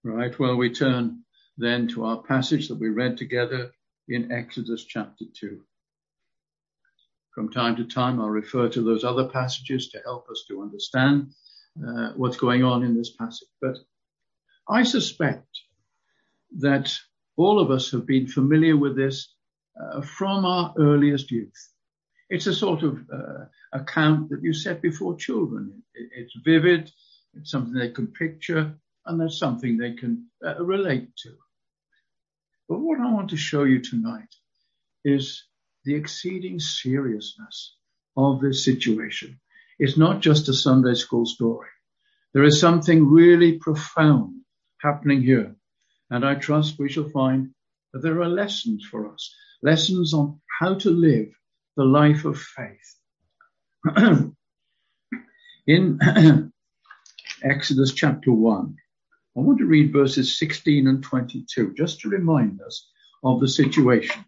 Right, well, we turn then to our passage that we read together in Exodus chapter 2. From time to time, I'll refer to those other passages to help us to understand what's going on in this passage. But I suspect that all of us have been familiar with this from our earliest youth. It's a sort of account that you set before children. It's vivid, it's something they can picture, and that's something they can relate to. But what I want to show you tonight is the exceeding seriousness of this situation. It's not just a Sunday school story. There is something really profound happening here. And I trust we shall find that there are lessons for us, lessons on how to live the life of faith. In Exodus chapter 1, I want to read verses 16 and 22, just to remind us of the situation.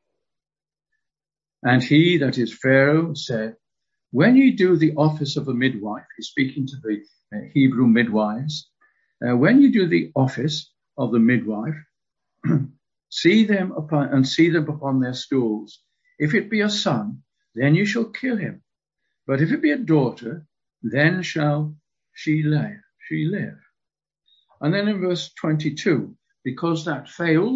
And he, that is Pharaoh, said, when you do the office of a midwife, he's speaking to the Hebrew midwives, when you do the office of the midwife, see them upon their stools. If it be a son, then you shall kill him. But if it be a daughter, then shall she live. And then in verse 22, because that failed,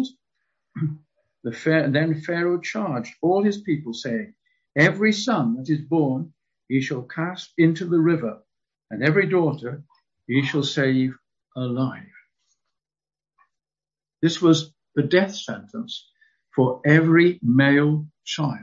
then Pharaoh charged all his people, saying, every son that is born he shall cast into the river, and every daughter he shall save alive. This was the death sentence for every male child.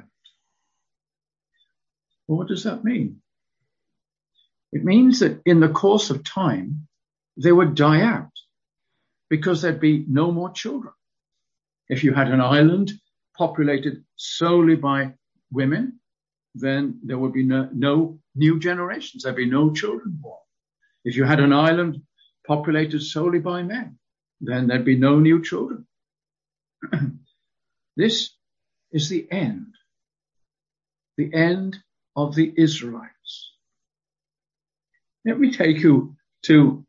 Well, what does that mean? It means that in the course of time, they would die out because there'd be no more children. If you had an island populated solely by women, then there would be no new generations. There'd be no children born. If you had an island populated solely by men, then there'd be no new children. This is the end of the Israelites. Let me take you to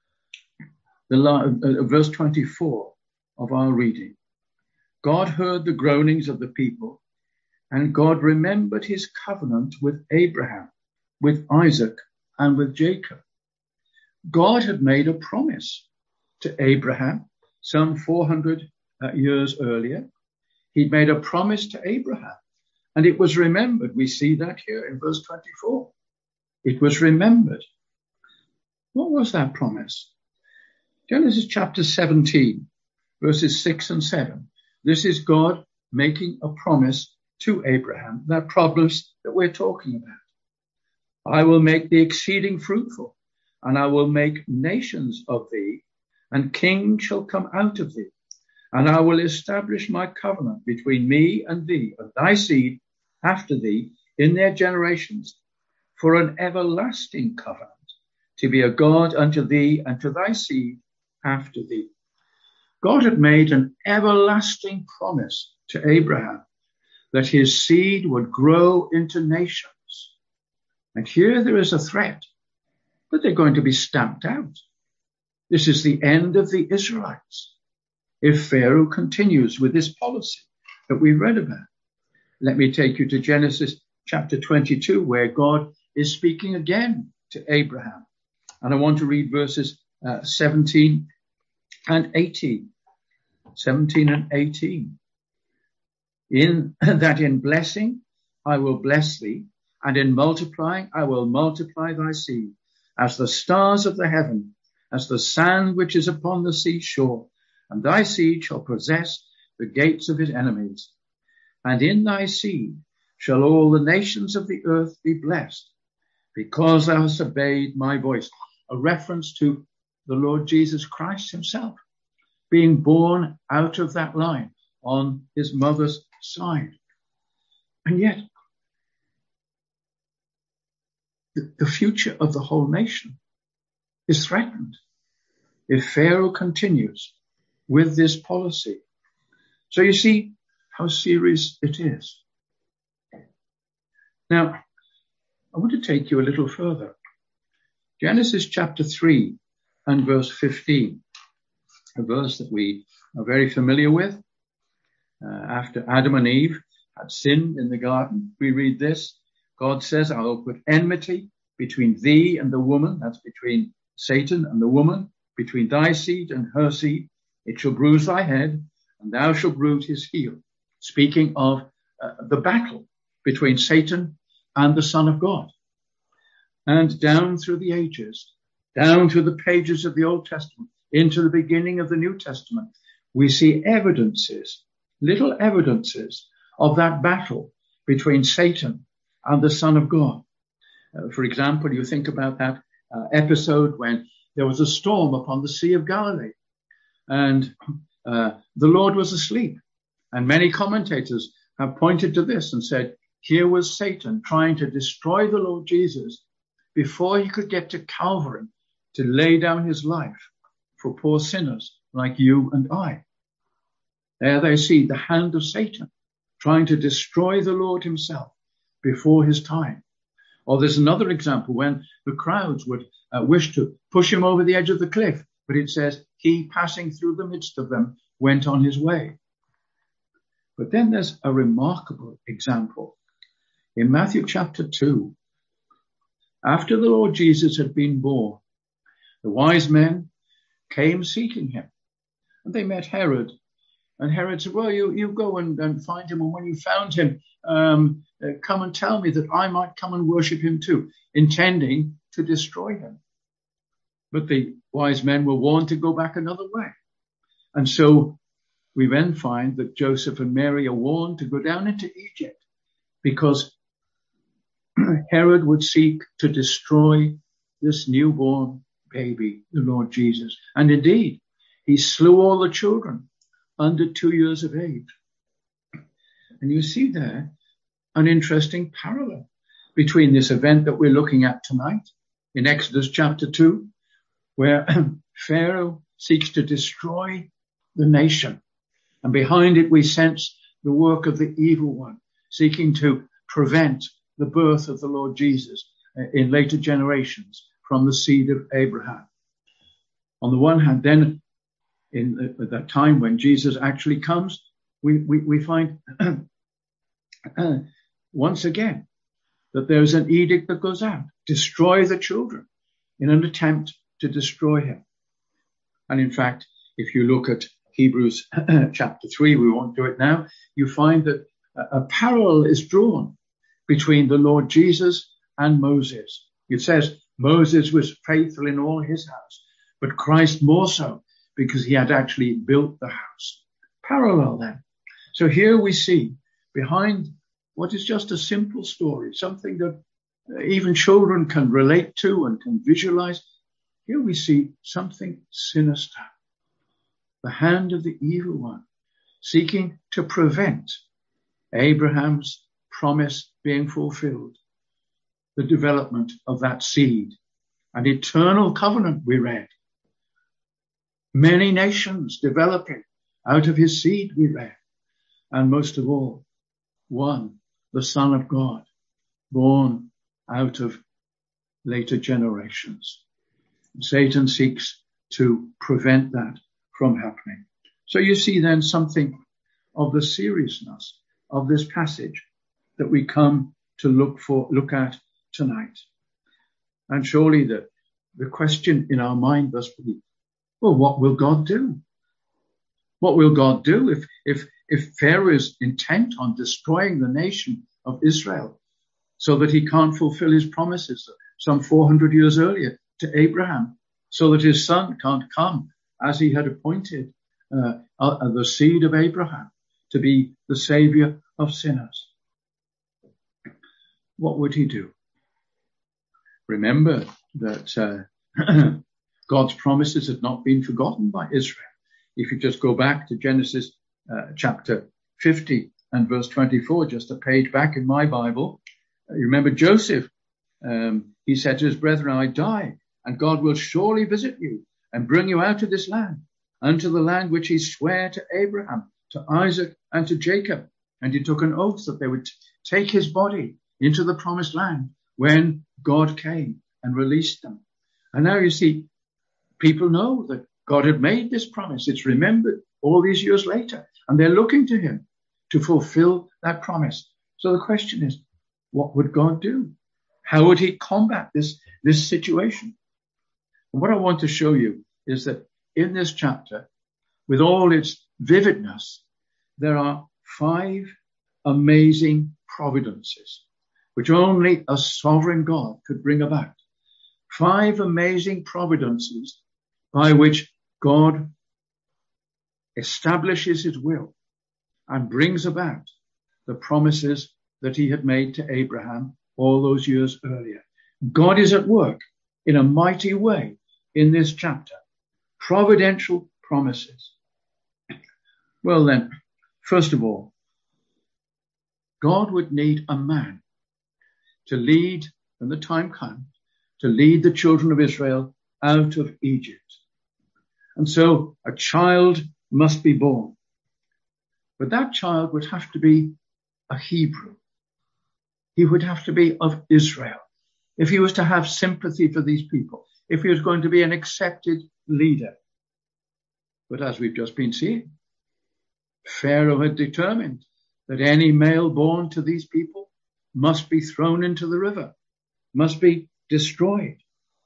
verse 24 of our reading. God heard the groanings of the people, and God remembered his covenant with Abraham, with Isaac, and with Jacob. God had made a promise to Abraham some 400 years earlier. He'd made a promise to Abraham, and it was remembered. We see that here in verse 24. It was remembered. What was that promise? Genesis chapter 17, verses 6 and 7. This is God making a promise to Abraham, that promise that we're talking about. I will make thee exceeding fruitful, and I will make nations of thee, and kings shall come out of thee. And I will establish my covenant between me and thee, and thy seed after thee in their generations, for an everlasting covenant, to be a God unto thee and to thy seed after thee. God had made an everlasting promise to Abraham that his seed would grow into nations. And here there is a threat that they're going to be stamped out. This is the end of the Israelites if Pharaoh continues with this policy that we read about. Let me take you to Genesis chapter 22, where God is speaking again to Abraham. And I want to read verses 17 and 18. 17 and 18. In blessing I will bless thee, and in multiplying I will multiply thy seed, as the stars of the heaven, as the sand which is upon the seashore. And thy seed shall possess the gates of his enemies. And in thy seed shall all the nations of the earth be blessed, because thou hast obeyed my voice. A reference to the Lord Jesus Christ himself, being born out of that line on his mother's side. And yet, the future of the whole nation is threatened if Pharaoh continues with this policy. So you see how serious it is. Now, I want to take you a little further. Genesis chapter 3 and verse 15. a verse that we are very familiar with. After Adam and Eve had sinned in the garden, we read this. God says, I will put enmity between thee and the woman, that's between Satan and the woman, between thy seed and her seed. It shall bruise thy head, and thou shalt bruise his heel. Speaking of the battle between Satan and the Son of God. And down through the ages, down through the pages of the Old Testament, into the beginning of the New Testament, we see evidences, little evidences of that battle between Satan and the Son of God. For example, you think about that episode when there was a storm upon the Sea of Galilee, and the Lord was asleep. And many commentators have pointed to this and said, here was Satan trying to destroy the Lord Jesus before he could get to Calvary to lay down his life for poor sinners like you and I. There they see the hand of Satan trying to destroy the Lord himself before his time. Or there's another example when the crowds would wish to push him over the edge of the cliff, but it says he, passing through the midst of them, went on his way. But then there's a remarkable example. In Matthew chapter 2, after the Lord Jesus had been born, the wise men came seeking him. And they met Herod. And Herod said, well, you go and find him. And when you found him, come and tell me that I might come and worship him too, intending to destroy him. But the wise men were warned to go back another way. And so we then find that Joseph and Mary are warned to go down into Egypt because Herod would seek to destroy this newborn baby, the Lord Jesus. And indeed, he slew all the children under 2 years of age. And you see there an interesting parallel between this event that we're looking at tonight in Exodus chapter 2, where Pharaoh seeks to destroy the nation. And behind it, we sense the work of the evil one, seeking to prevent the birth of the Lord Jesus in later generations from the seed of Abraham. On the one hand, then, in that time when Jesus actually comes, we find once again that there's an edict that goes out, destroy the children, in an attempt to destroy him. And in fact, if you look at Hebrews chapter 3, we won't do it now, you find that a parallel is drawn between the Lord Jesus and Moses. It says Moses was faithful in all his house, but Christ more so because he had actually built the house. Parallel then. So here we see behind what is just a simple story, something that even children can relate to and can visualize. Here we see something sinister. The hand of the evil one seeking to prevent Abraham's promise being fulfilled, the development of that seed, an eternal covenant we read. Many nations developing out of his seed we read. And most of all, one, the Son of God, born out of later generations. Satan seeks to prevent that from happening. So you see then something of the seriousness of this passage that we come to look at tonight. And surely the question in our mind must be, well, what will God do? What will God do if Pharaoh is intent on destroying the nation of Israel so that he can't fulfill his promises some 400 years earlier to Abraham, so that his son can't come as he had appointed the seed of Abraham to be the savior of sinners? What would he do? Remember that God's promises had not been forgotten by Israel. If you just go back to Genesis chapter 50 and verse 24, just a page back in my Bible, you remember Joseph. He said to his brethren, I die, and God will surely visit you and bring you out of this land, unto the land which he sware to Abraham, to Isaac, and to Jacob. And he took an oath that they would take his body into the promised land when God came and released them. And now you see, people know that God had made this promise. It's remembered all these years later, and they're looking to him to fulfill that promise. So the question is, what would God do? How would he combat this situation? And what I want to show you is that in this chapter, with all its vividness, there are 5 amazing providences, which only a sovereign God could bring about. 5 amazing providences by which God establishes his will and brings about the promises that he had made to Abraham all those years earlier. God is at work in a mighty way in this chapter. Providential promises. Well then, first of all, God would need a man to lead, when the time comes, to lead the children of Israel out of Egypt. And so a child must be born. But that child would have to be a Hebrew. He would have to be of Israel. If he was to have sympathy for these people, if he was going to be an accepted leader. But as we've just been seeing, Pharaoh had determined that any male born to these people must be thrown into the river, must be destroyed.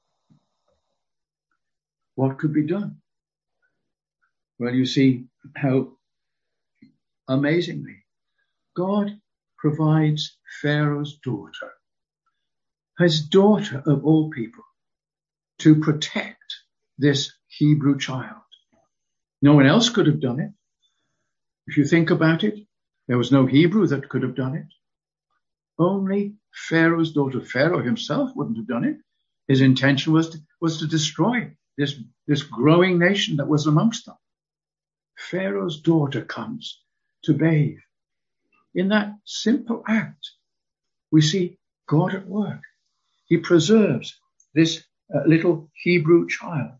What could be done? Well, you see how amazingly God provides Pharaoh's daughter, his daughter of all people, to protect this Hebrew child. No one else could have done it. If you think about it, there was no Hebrew that could have done it. Only Pharaoh's daughter. Pharaoh himself wouldn't have done it. His intention was to destroy this growing nation that was amongst them. Pharaoh's daughter comes to bathe. In that simple act, we see God at work. He preserves this little Hebrew child.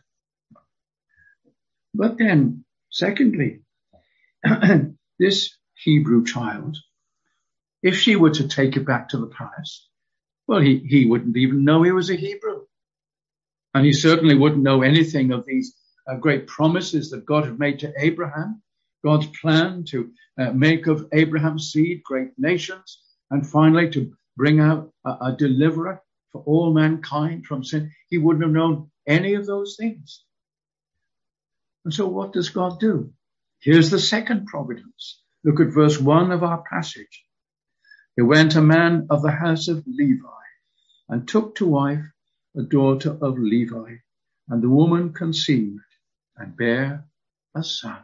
But then, secondly, this Hebrew child, if she were to take it back to the palace, well, he wouldn't even know he was a Hebrew. And he certainly wouldn't know anything of these great promises that God had made to Abraham, God's plan to make of Abraham's seed great nations, and finally to bring out a deliverer for all mankind from sin. He wouldn't have known any of those things. And so what does God do? Here's the second providence. Look at verse 1 of our passage. There went a man of the house of Levi and took to wife a daughter of Levi, and the woman conceived and bare a son.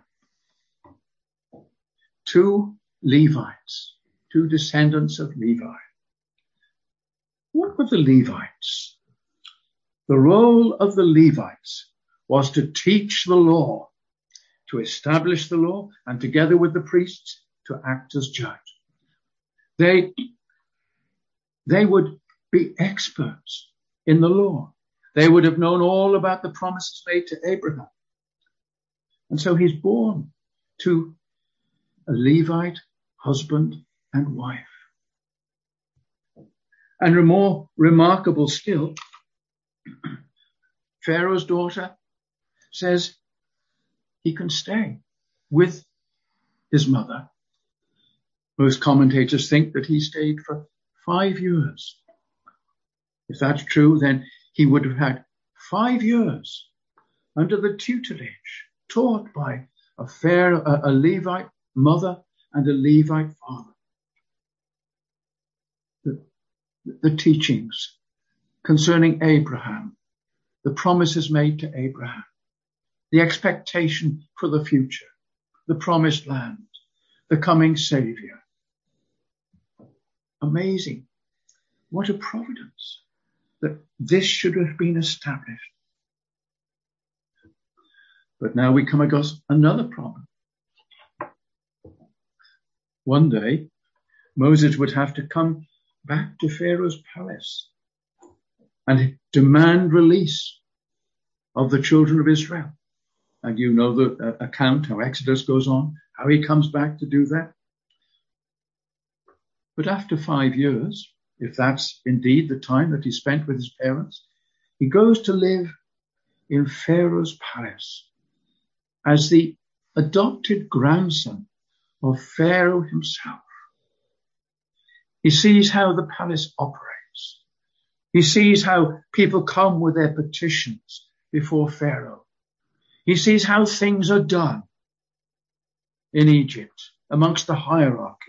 2 Levites, 2 descendants of Levi. What were the Levites? The role of the Levites was to teach the law, to establish the law, and together with the priests, to act as judge. They would be experts in the law. They would have known all about the promises made to Abraham. And so he's born to a Levite husband and wife. And more remarkable still, Pharaoh's daughter says he can stay with his mother. Most commentators think that he stayed for 5 years. If that's true, then he would have had 5 years under the tutelage, taught by a Levite mother and a Levite father. The teachings concerning Abraham, the promises made to Abraham, the expectation for the future, the promised land, the coming Savior. Amazing. What a providence that this should have been established. But now we come across another problem. One day, Moses would have to come back to Pharaoh's palace and demand release of the children of Israel. And you know the account, how Exodus goes on, how he comes back to do that. But after 5 years, if that's indeed the time that he spent with his parents, he goes to live in Pharaoh's palace as the adopted grandson of Pharaoh himself. He sees how the palace operates. He sees how people come with their petitions before Pharaoh. He sees how things are done in Egypt amongst the hierarchy.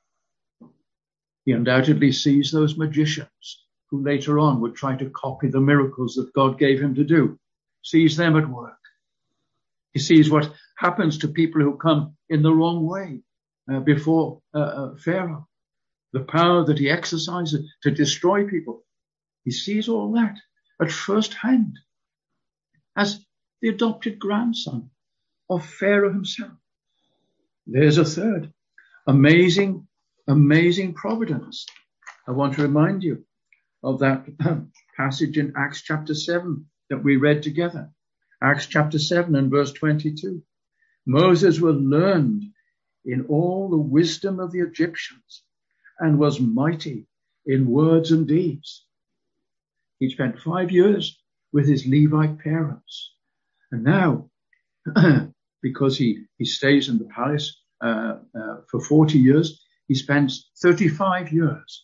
He undoubtedly sees those magicians who later on would try to copy the miracles that God gave him to do, sees them at work. He sees what happens to people who come in the wrong way before Pharaoh, the power that he exercises to destroy people. He sees all that at first hand as the adopted grandson of Pharaoh himself. There's a third amazing providence. I want to remind you of that passage in Acts chapter 7 that we read together. Acts chapter 7 and verse 22. Moses was learned in all the wisdom of the Egyptians and was mighty in words and deeds. He spent 5 years with his Levite parents. And now, because he stays in the palace for 40 years, he spends 35 years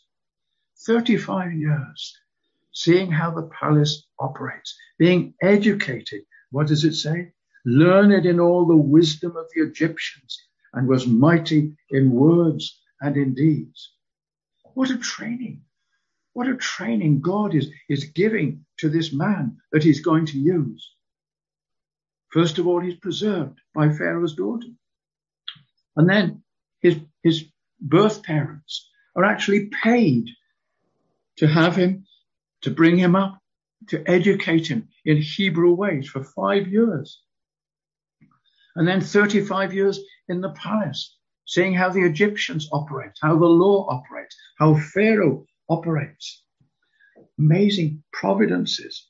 seeing how the palace operates, being educated. What does it say? Learned in all the wisdom of the Egyptians and was mighty in words and in deeds. What a training. What a training God is giving to this man that he's going to use. First of all, he's preserved by Pharaoh's daughter. And then his birth parents are actually paid to have him, to bring him up, to educate him in Hebrew ways for 5 years. And then 35 years in the palace, seeing how the Egyptians operate, how the law operates, how Pharaoh operates. Amazing providences.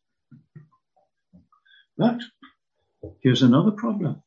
But here's another problem.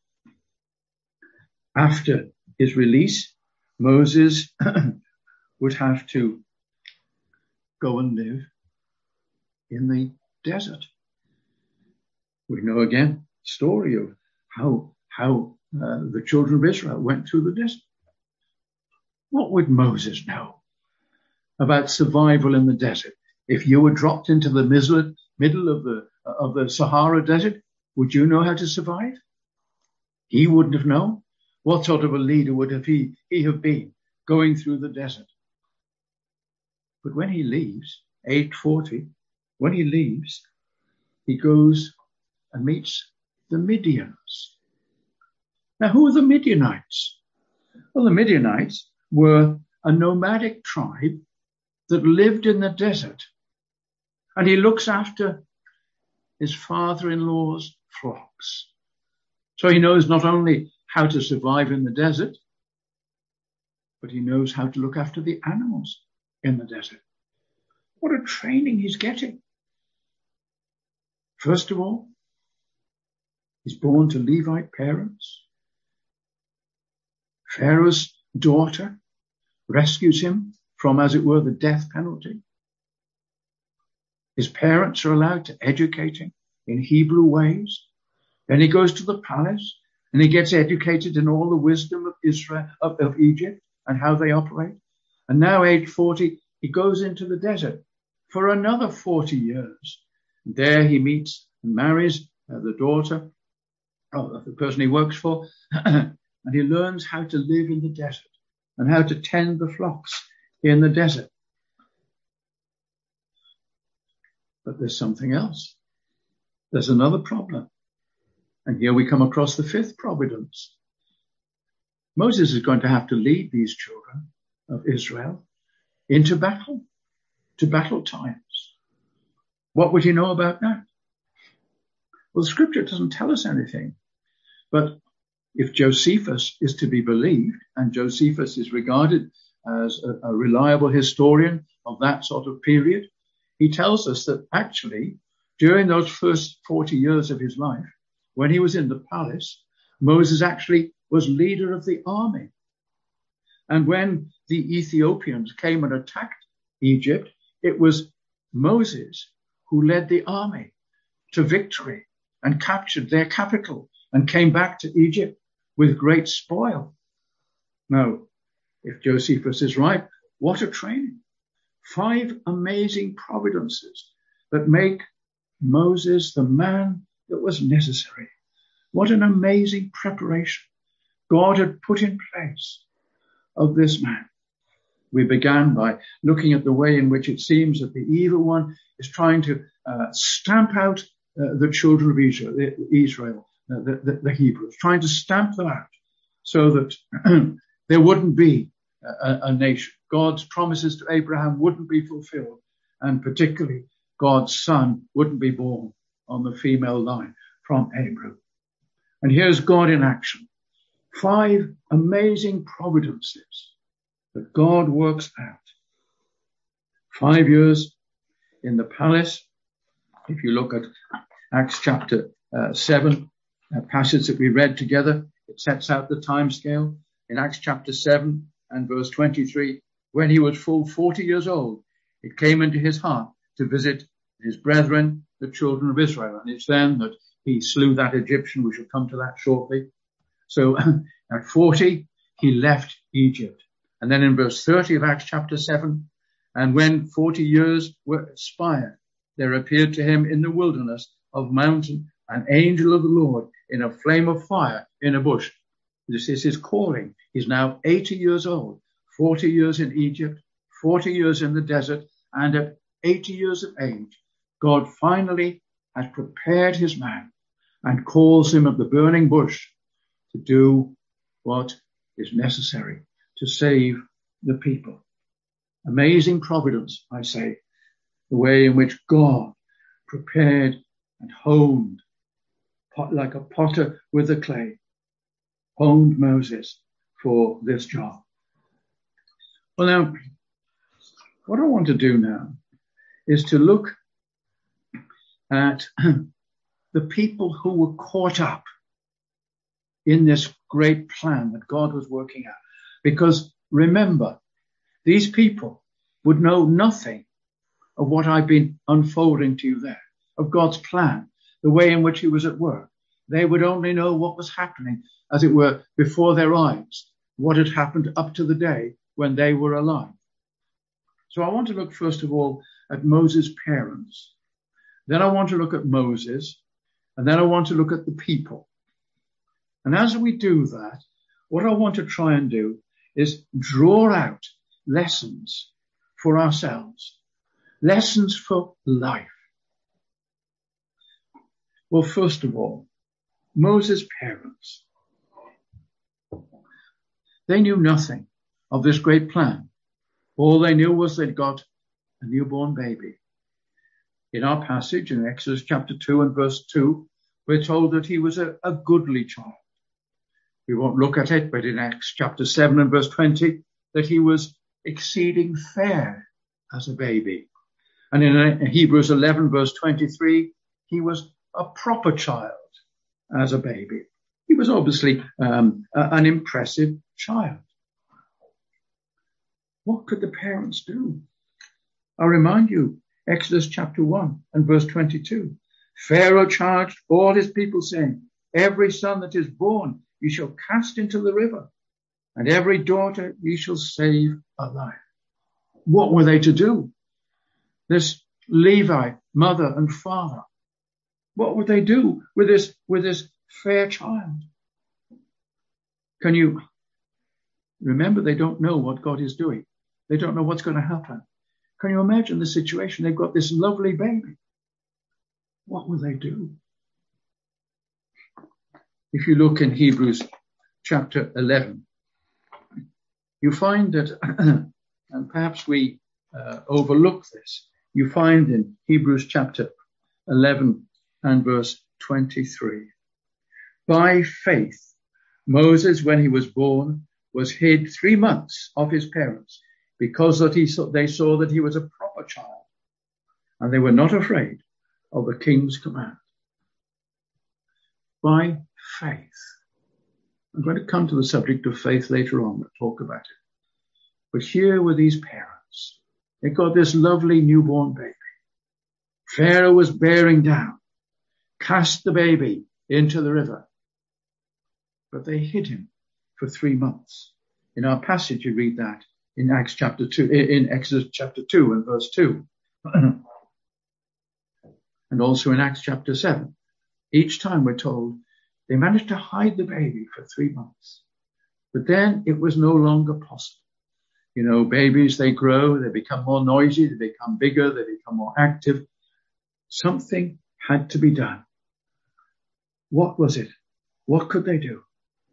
After his release, Moses would have to go and live in the desert. We know again the story of how the children of Israel went through the desert. What would Moses know about survival in the desert? If you were dropped into the middle of the Sahara Desert, would you know how to survive? He wouldn't have known. What sort of a leader would he have been going through the desert? But when he leaves, age 40, when he leaves, he goes and meets the Midianites. Now, who are the Midianites? Well, the Midianites were a nomadic tribe that lived in the desert. And he looks after his father-in-law's flocks. So he knows not only how to survive in the desert, but he knows how to look after the animals in the desert. What a training he's getting. First of all, he's born to Levite parents. Pharaoh's daughter rescues him from, as it were, the death penalty. His parents are allowed to educate him in Hebrew ways. Then he goes to the palace and he gets educated in all the wisdom of Israel, of Egypt and how they operate. And now, age 40, he goes into the desert for another 40 years. And there he meets and marries the daughter of the person he works for. And he learns how to live in the desert and how to tend the flocks in the desert. But there's something else. There's another problem. And here we come across the fifth providence. Moses is going to have to lead these children of Israel into battle, to battle times. What would he know about that? Well, the scripture doesn't tell us anything. But if Josephus is to be believed, and Josephus is regarded as a reliable historian of that sort of period, he tells us that actually, during those first 40 years of his life, when he was in the palace, Moses actually was leader of the army. And when the Ethiopians came and attacked Egypt, it was Moses who led the army to victory and captured their capital and came back to Egypt with great spoil. Now, if Josephus is right, what a training. 5 amazing providences that make Moses the man that was necessary. What an amazing preparation God had put in place of this man. We began by looking at the way in which it seems that the evil one is trying to stamp out the children of Israel, the Hebrews, trying to stamp them out so that there wouldn't be a nation. God's promises to Abraham wouldn't be fulfilled, and particularly God's son wouldn't be born on the female line from Abraham. And here's God in action. 5 amazing providences that God works out. 5 years in the palace. If you look at Acts chapter 7, a passage that we read together, it sets out the time scale. In Acts chapter 7 and verse 23, when he was full 40 years old, it came into his heart to visit his brethren, the children of Israel. And it's then that he slew that Egyptian. We shall come to that shortly. So at 40, he left Egypt. And then in verse 30 of Acts chapter 7, and when 40 years were expired, there appeared to him in the wilderness of mountain an angel of the Lord in a flame of fire in a bush. This is his calling. He's now 80 years old, 40 years in Egypt, 40 years in the desert, and at 80 years of age, God finally has prepared his man and calls him at the burning bush to do what is necessary to save the people. Amazing providence, I say, the way in which God prepared and honed, like a potter with the clay, honed Moses for this job. Well, now, what I want to do now is to look at the people who were caught up in this great plan that God was working out. Because remember, these people would know nothing of what I've been unfolding to you there, of God's plan, the way in which he was at work. They would only know what was happening, as it were, before their eyes, what had happened up to the day when they were alive. So I want to look first of all at Moses' parents. Then I want to look at Moses, and then I want to look at the people. And as we do that, what I want to try and do is draw out lessons for ourselves, lessons for life. Well, first of all, Moses' parents. They knew nothing of this great plan. All they knew was they'd got a newborn baby. In our passage in Exodus chapter 2 and verse 2, we're told that he was a goodly child. We won't look at it, but in Acts chapter 7 and verse 20, that he was exceeding fair as a baby. And in Hebrews 11 verse 23, he was a proper child as a baby. He was obviously an impressive child. What could the parents do? I'll remind you, Exodus chapter 1 and verse 22. Pharaoh charged all his people, saying, every son that is born you shall cast into the river, and every daughter you shall save alive. What were they to do? This Levi, mother and father, what would they do with this fair child? Can you remember? They don't know what God is doing. They don't know what's going to happen. Can you imagine the situation? They've got this lovely baby. What will they do? If you look in Hebrews chapter 11, you find that, and perhaps we overlook this, you find in Hebrews chapter 11 and verse 23, by faith, Moses, when he was born, was hid 3 months of his parents, because that they saw that he was a proper child, and they were not afraid of the king's command. By faith. I'm going to come to the subject of faith later on. We'll talk about it. But here were these parents. They got this lovely newborn baby. Pharaoh was bearing down, cast the baby into the river. but they hid him for 3 months. In our passage, you read that in Acts chapter 2, in Exodus chapter 2 and verse 2. And also in Acts chapter 7. Each time we're told they managed to hide the baby for 3 months. But then it was no longer possible. You know, babies, they grow, they become more noisy, they become bigger, they become more active. Something had to be done. What was it? What could they do?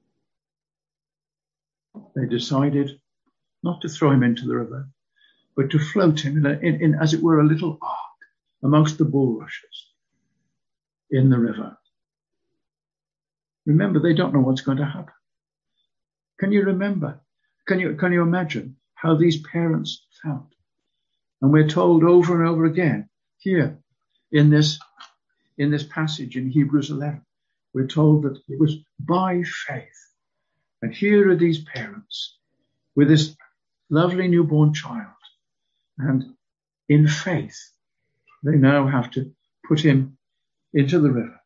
They decided not to throw him into the river, but to float him in as it were, a little ark amongst the bulrushes in the river. Remember, they don't know what's going to happen. Can you remember? Can you imagine how these parents felt? And we're told over and over again here in this passage in Hebrews 11, we're told that it was by faith. And here are these parents with this lovely newborn child. And in faith, they now have to put him into the river.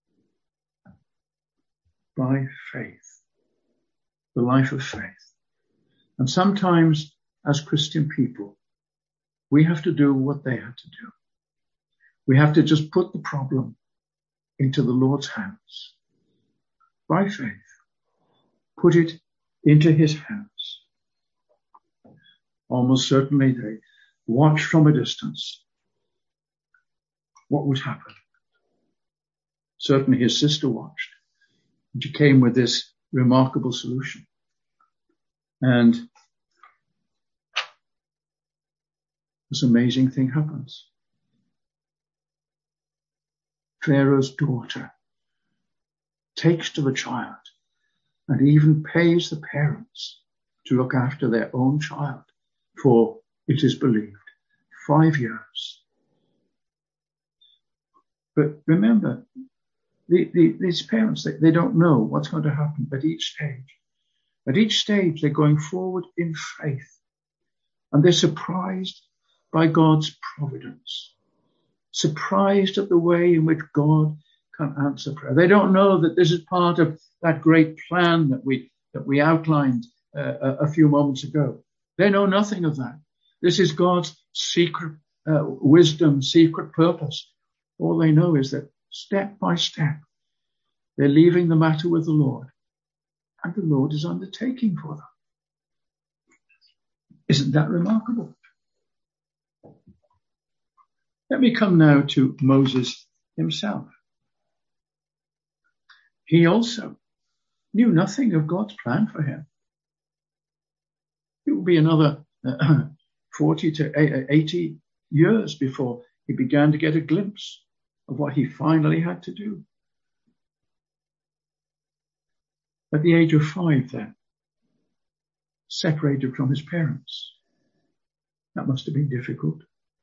By faith. The life of faith. And sometimes, as Christian people, we have to do what they had to do. We have to just put the problem into the Lord's hands. By faith. Put it into his hands. Almost certainly they watched from a distance what would happen. Certainly his sister watched. And she came with this remarkable solution. And this amazing thing happens. Pharaoh's daughter takes to the child and even pays the parents to look after their own child for, it is believed, 5 years. But remember, these parents, they don't know what's going to happen at each stage. At each stage, they're going forward in faith. And they're surprised by God's providence. Surprised at the way in which God can answer prayer. They don't know that this is part of that great plan that we outlined a few moments ago. They know nothing of that. This is God's secret wisdom, secret purpose. All they know is that step by step, they're leaving the matter with the Lord. And the Lord is undertaking for them. Isn't that remarkable? Let me come now to Moses himself. He also knew nothing of God's plan for him. It would be another 40 to 80 years before he began to get a glimpse of what he finally had to do. At the age of 5 then, separated from his parents. That must have been difficult.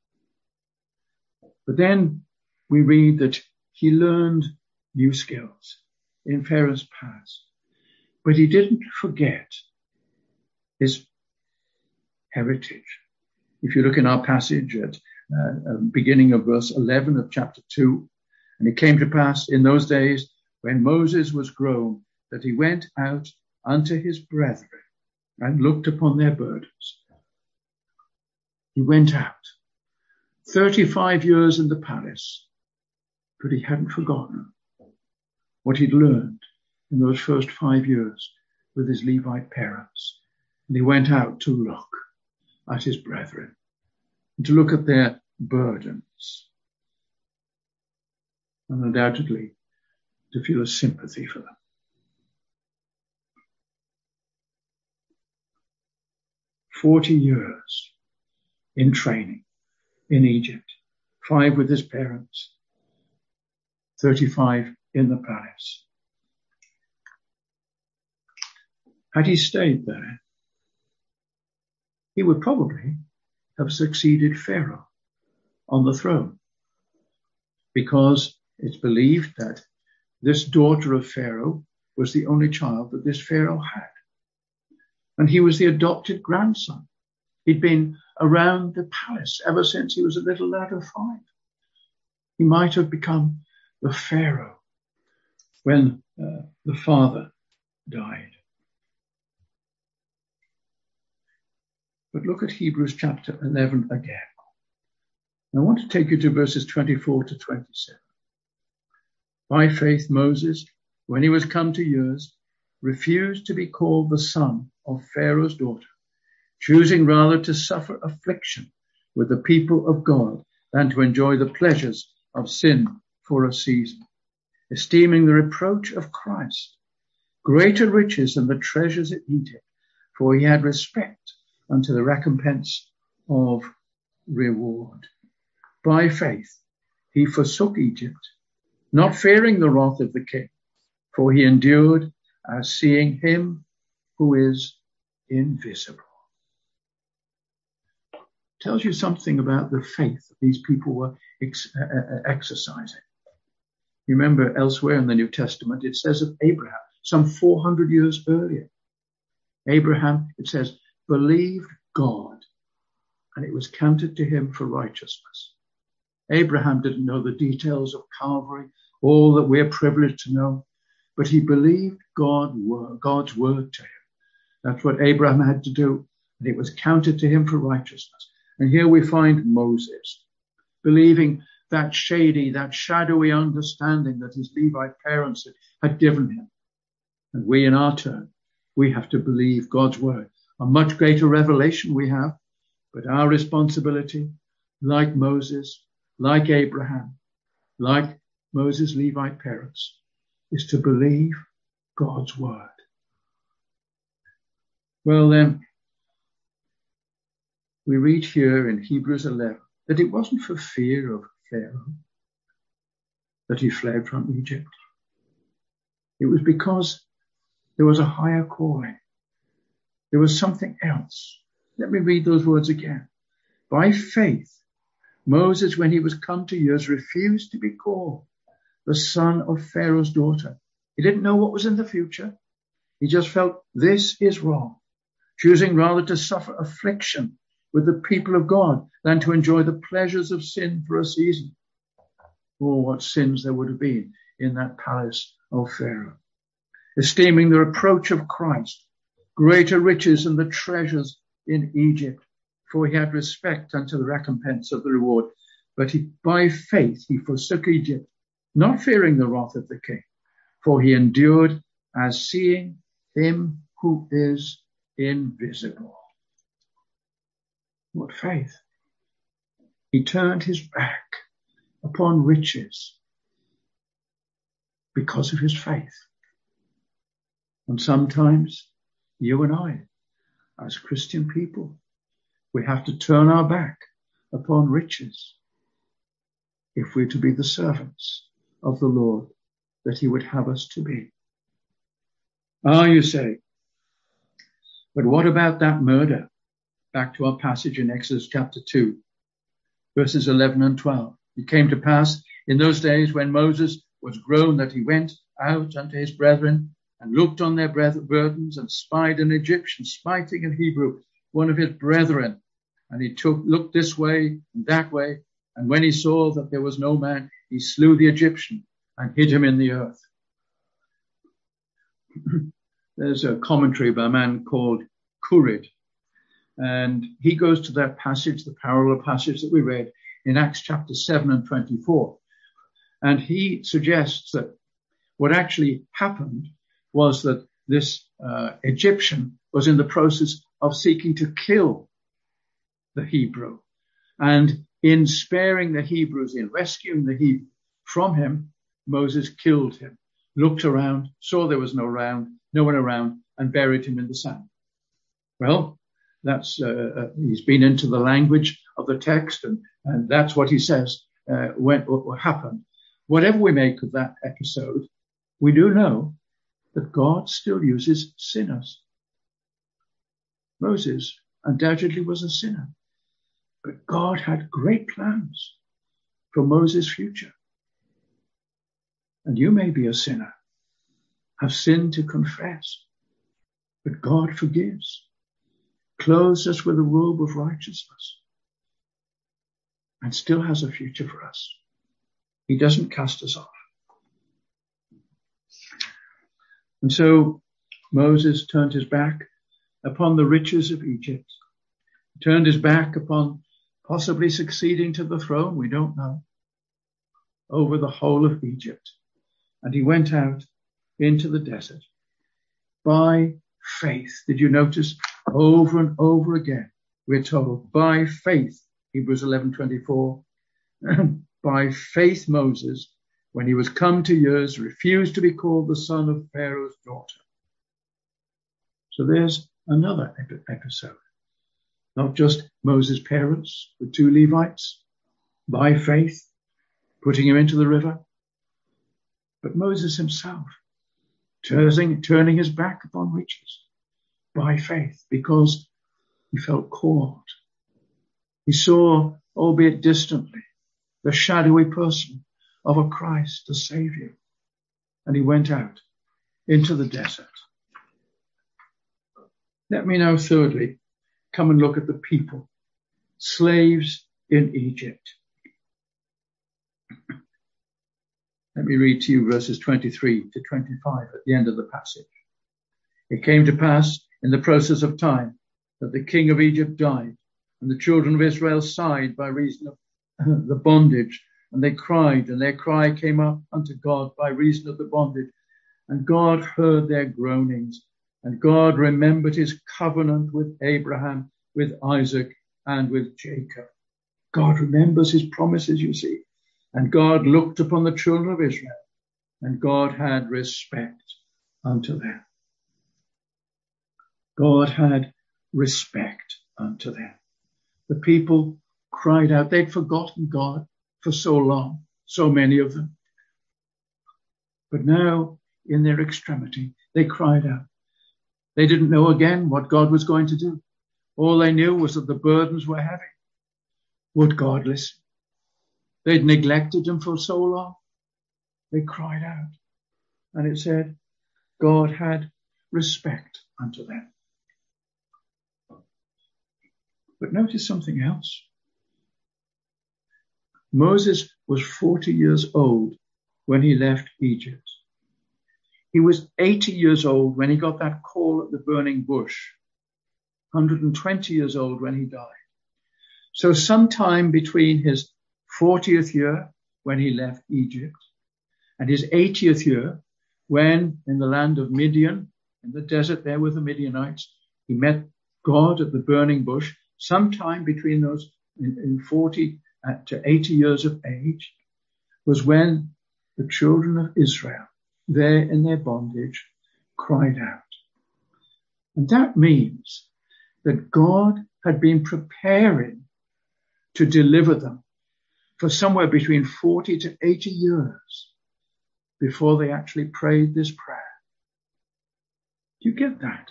But then we read that he learned new skills in Pharaoh's palace. But he didn't forget his heritage. If you look in our passage at beginning of verse 11 of chapter 2, and it came to pass in those days when Moses was grown, that he went out unto his brethren and looked upon their burdens. He went out 35 years in the palace, but he hadn't forgotten what he'd learned in those first 5 years with his Levite parents. And he went out to look at his brethren and to look at their burdens, and undoubtedly to feel a sympathy for them. 40 years in training in Egypt, 5 with his parents, 35 in the palace. Had he stayed there, he would probably have succeeded Pharaoh on the throne, because it's believed that this daughter of Pharaoh was the only child that this Pharaoh had. And he was the adopted grandson. He'd been around the palace ever since he was a little lad of 5. He might have become the Pharaoh when the father died. But look at Hebrews chapter 11 again. I want to take you to verses 24 to 27. By faith, Moses, when he was come to years, refused to be called the son of Pharaoh's daughter, choosing rather to suffer affliction with the people of God than to enjoy the pleasures of sin for a season, esteeming the reproach of Christ greater riches than the treasures in Egypt, for he had respect unto the recompense of reward. By faith, he forsook Egypt, not fearing the wrath of the king, for he endured as seeing him who is invisible. Tells you something about the faith that these people were exercising. You remember elsewhere in the New Testament, it says of Abraham, some 400 years earlier, Abraham, it says, believed God, and it was counted to him for righteousness. Abraham didn't know the details of Calvary, all that we're privileged to know, but he believed God's word to him. That's what Abraham had to do, and it was counted to him for righteousness. And here we find Moses believing that shady, that shadowy understanding that his Levite parents had given him. And we, in our turn, we have to believe God's word. A much greater revelation we have, but our responsibility, like Moses, like Abraham, like Moses' Levite parents, is to believe God's word. Well then, we read here in Hebrews 11 that it wasn't for fear of Pharaoh that he fled from Egypt. It was because there was a higher calling. There was something else. Let me read those words again. By faith, Moses, when he was come to years, refused to be called the son of Pharaoh's daughter. He didn't know what was in the future. He just felt this is wrong, choosing rather to suffer affliction with the people of God than to enjoy the pleasures of sin for a season. Oh, what sins there would have been in that palace of Pharaoh. Esteeming the reproach of Christ greater riches than the treasures in Egypt, for he had respect unto the recompense of the reward. But by faith he forsook Egypt, not fearing the wrath of the king, for he endured as seeing him who is invisible. What faith! He turned his back upon riches because of his faith. And sometimes you and I, as Christian people, we have to turn our back upon riches if we're to be the servants of the Lord that he would have us to be. Ah, you say, but what about that murder? Back to our passage in Exodus chapter 2, verses 11 and 12. It came to pass in those days when Moses was grown that he went out unto his brethren and looked on their burdens and spied an Egyptian smiting an Hebrew, one of his brethren. And he looked this way and that way. And when he saw that there was no man, he slew the Egyptian and hid him in the earth. There's a commentary by a man called Kurid. And he goes to that passage, the parallel passage that we read in Acts chapter 7 and 24. And he suggests that what actually happened was that this Egyptian was in the process of seeking to kill the Hebrew. And in sparing the Hebrews, in rescuing the Hebrew from him, Moses killed him, looked around, saw there was no one around, and buried him in the sand. Well, that's he's been into the language of the text, and that's what he says what happened. Whatever we make of that episode, we do know that God still uses sinners. Moses undoubtedly was a sinner, but God had great plans for Moses' future. And you may be a sinner, have sin to confess, but God forgives, clothes us with a robe of righteousness, and still has a future for us. He doesn't cast us off. And so Moses turned his back upon the riches of Egypt, turned his back upon possibly succeeding to the throne, we don't know, over the whole of Egypt. And he went out into the desert by faith. Did you notice? Over and over again, we're told, by faith, Hebrews 11:24, by faith Moses, when he was come to years, refused to be called the son of Pharaoh's daughter. So there's another episode. Not just Moses' parents, the two Levites, by faith, putting him into the river, but Moses himself, turning his back upon riches by faith, because he felt called. He saw, albeit distantly, the shadowy person of a Christ, the Savior. And he went out into the desert. Let me now, thirdly, come and look at the people, slaves in Egypt. Let me read to you verses 23 to 25 at the end of the passage. It came to pass in the process of time that the king of Egypt died, and the children of Israel sighed by reason of the bondage, and they cried, and their cry came up unto God by reason of the bondage. And God heard their groanings, and God remembered his covenant with Abraham, with Isaac, and with Jacob. God remembers his promises, you see. And God looked upon the children of Israel, and God had respect unto them. God had respect unto them. The people cried out. They'd forgotten God for so long, so many of them. But now, in their extremity, they cried out. They didn't know again what God was going to do. All they knew was that the burdens were heavy. Would God listen? They'd neglected him for so long. They cried out. And it said, God had respect unto them. But notice something else. Moses was 40 years old when he left Egypt. He was 80 years old when he got that call at the burning bush. 120 years old when he died. So sometime between his 40th year when he left Egypt and his 80th year when in the land of Midian, in the desert there with the Midianites, he met God at the burning bush. Sometime between those in 40 to 80 years of age was when the children of Israel, there in their bondage, cried out. And that means that God had been preparing to deliver them for somewhere between 40 to 80 years before they actually prayed this prayer. Do you get that?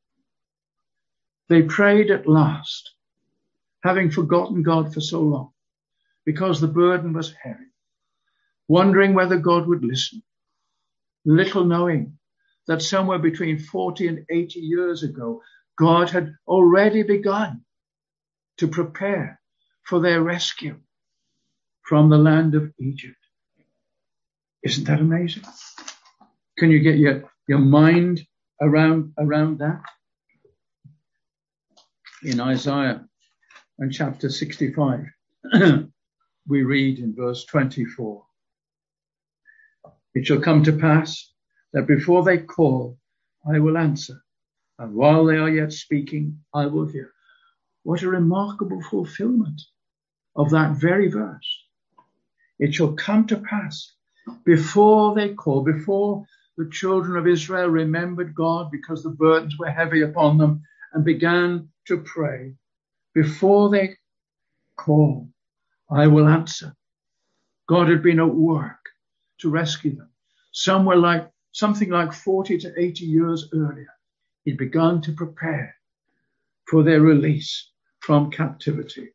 They prayed at last, having forgotten God for so long, because the burden was heavy, wondering whether God would listen, little knowing that somewhere between 40 and 80 years ago, God had already begun to prepare for their rescue from the land of Egypt. Isn't that amazing? Can you get your mind around that? In Isaiah and chapter 65, we read in verse 24, it shall come to pass that before they call, I will answer, and while they are yet speaking, I will hear. What a remarkable fulfillment of that very verse. It shall come to pass before they call, before the children of Israel remembered God because the burdens were heavy upon them and began to pray. Before they call, I will answer. God had been at work to rescue them. Something like 40 to 80 years earlier, he'd begun to prepare for their release from captivity.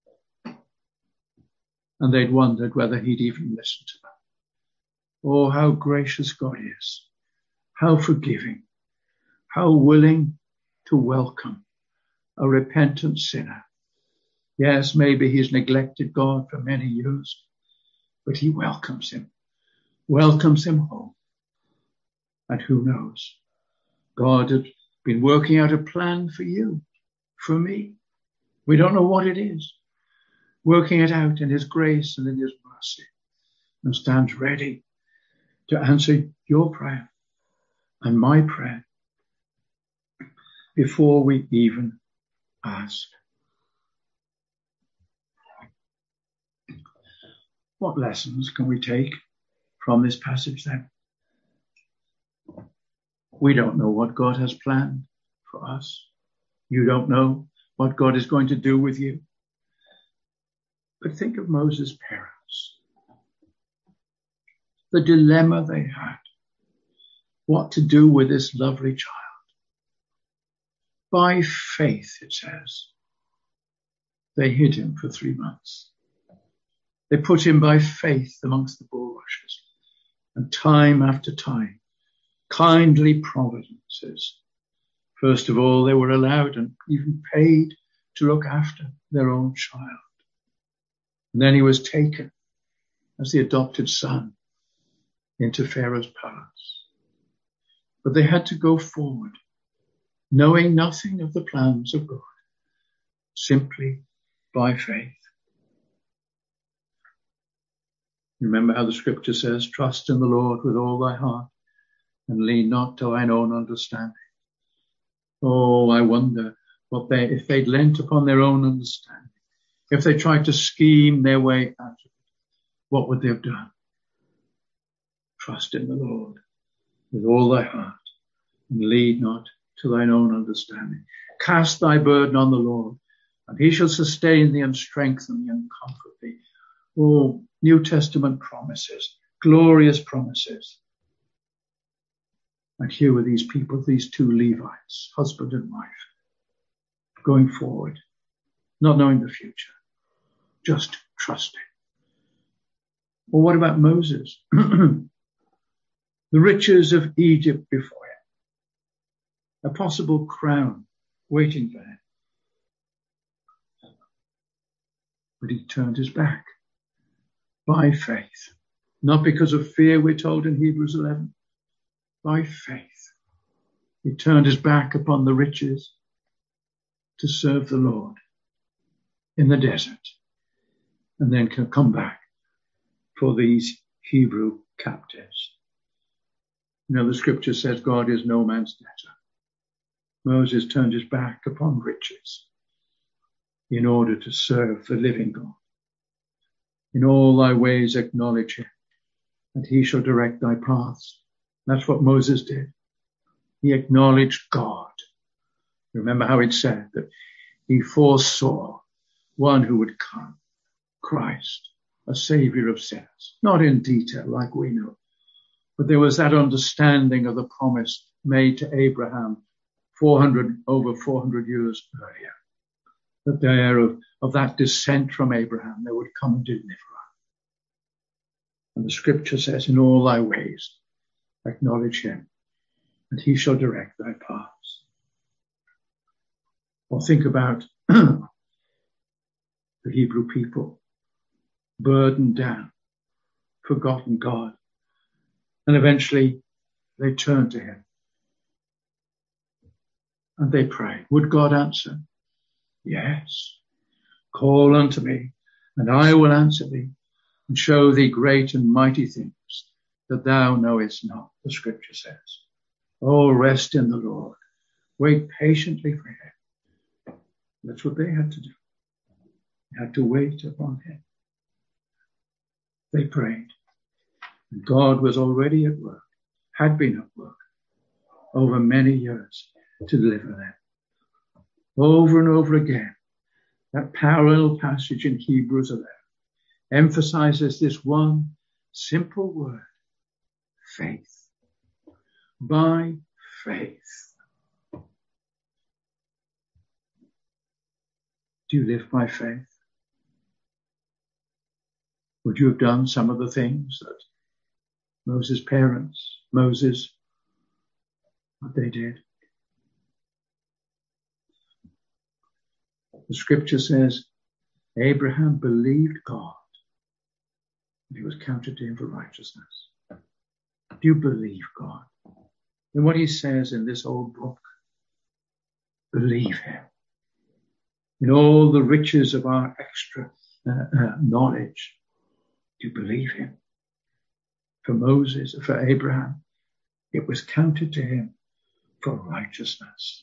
And they'd wondered whether he'd even listen to them. Oh, how gracious God is, how forgiving, how willing to welcome a repentant sinner. Yes, maybe he's neglected God for many years, but he welcomes him home. And who knows, God has been working out a plan for you, for me. We don't know what it is. Working it out in his grace and in his mercy, and stands ready to answer your prayer and my prayer before we even ask. What lessons can we take from this passage then? We don't know what God has planned for us. You don't know what God is going to do with you. But think of Moses' parents. The dilemma they had. What to do with this lovely child. By faith, it says, they hid him for 3 months. They put him by faith amongst the bulrushes. And time after time, kindly providences. First of all, they were allowed and even paid to look after their own child. And then he was taken as the adopted son into Pharaoh's palace. But they had to go forward, knowing nothing of the plans of God, simply by faith. Remember how the scripture says, trust in the Lord with all thy heart and lean not to thine own understanding. Oh, I wonder if they'd leant upon their own understanding, if they tried to scheme their way out of it, what would they have done? Trust in the Lord with all thy heart and lean not to thine own understanding. Cast thy burden on the Lord, and he shall sustain thee and strengthen thee and comfort thee. Oh, New Testament promises, glorious promises. And here were these people, these two Levites, husband and wife, going forward, not knowing the future, just trusting. Well, what about Moses? The riches of Egypt before him, a possible crown waiting for him. But he turned his back by faith, not because of fear, we're told in Hebrews 11. By faith, he turned his back upon the riches to serve the Lord in the desert, and then can come back for these Hebrew captives. You know, the scripture says God is no man's debtor. Moses turned his back upon riches in order to serve the living God. In all thy ways acknowledge him, and he shall direct thy paths. That's what Moses did. He acknowledged God. Remember how it said that he foresaw one who would come, Christ, a savior of sinners. Not in detail like we know, but there was that understanding of the promise made to Abraham over 400 years earlier, that there of that descent from Abraham, there would come a deliverer. And the scripture says, in all thy ways, acknowledge him, and he shall direct thy paths. Or think about the Hebrew people, burdened down, forgotten God, and eventually they turned to him and they prayed. Would God answer? Yes. Call unto me, and I will answer thee, and show thee great and mighty things that thou knowest not, the scripture says. Oh, rest in the Lord. Wait patiently for him. That's what they had to do. They had to wait upon him. They prayed. And God was already at work, had been at work over many years to deliver them. Over and over again, that parallel passage in Hebrews 11 emphasizes this one simple word, faith. By faith. Do you live by faith? Would you have done some of the things that Moses' parents, Moses, what they did? The scripture says, Abraham believed God, and he was counted to him for righteousness. Do you believe God in what he says in this old book. Believe him. In all the riches of our extra knowledge, to believe him. For Moses, for Abraham, it was counted to him for righteousness.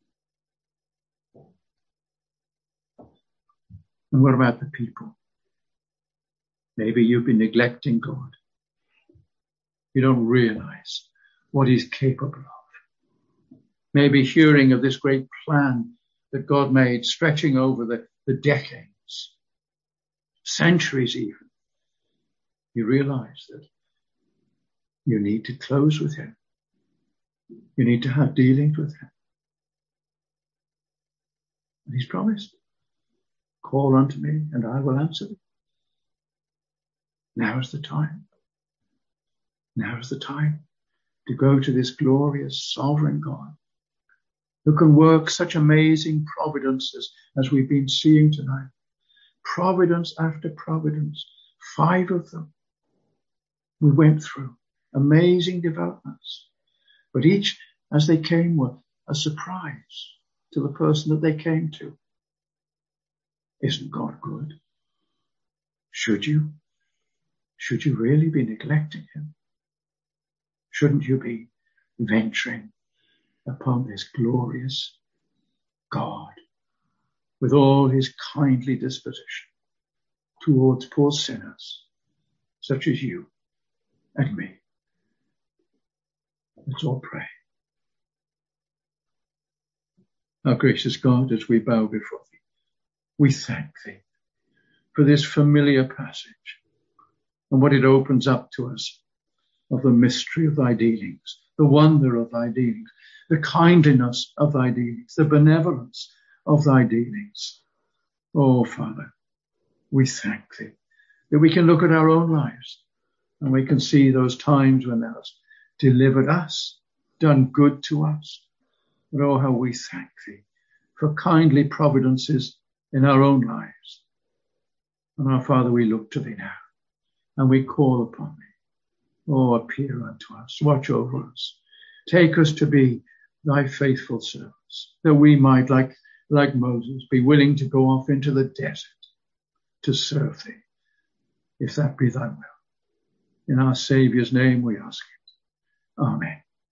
And what about the people? Maybe you've been neglecting God. You don't realize what he's capable of. Maybe hearing of this great plan that God made stretching over the decades, centuries even, you realize that you need to close with him. You need to have dealings with him. And he's promised, call unto me and I will answer thee. Now is the time. Now is the time to go to this glorious sovereign God who can work such amazing providences as we've been seeing tonight. Providence after providence, 5 of them we went through. Amazing developments. But each, as they came, were a surprise to the person that they came to. Isn't God good? Should you really be neglecting him? Shouldn't you be venturing upon this glorious God with all his kindly disposition towards poor sinners such as you and me? Let's all pray. Our gracious God, as we bow before thee, we thank thee for this familiar passage and what it opens up to us of the mystery of thy dealings, the wonder of thy dealings, the kindliness of thy dealings, the benevolence of thy dealings. Oh, Father, we thank thee that we can look at our own lives and we can see those times when thou hast delivered us, done good to us. But oh, how we thank thee for kindly providences in our own lives. And our Father, we look to thee now and we call upon thee. Oh, appear unto us, watch over us. Take us to be thy faithful servants, that we might, like Moses, be willing to go off into the desert to serve thee, if that be thy will. In our Saviour's name we ask it. Amen.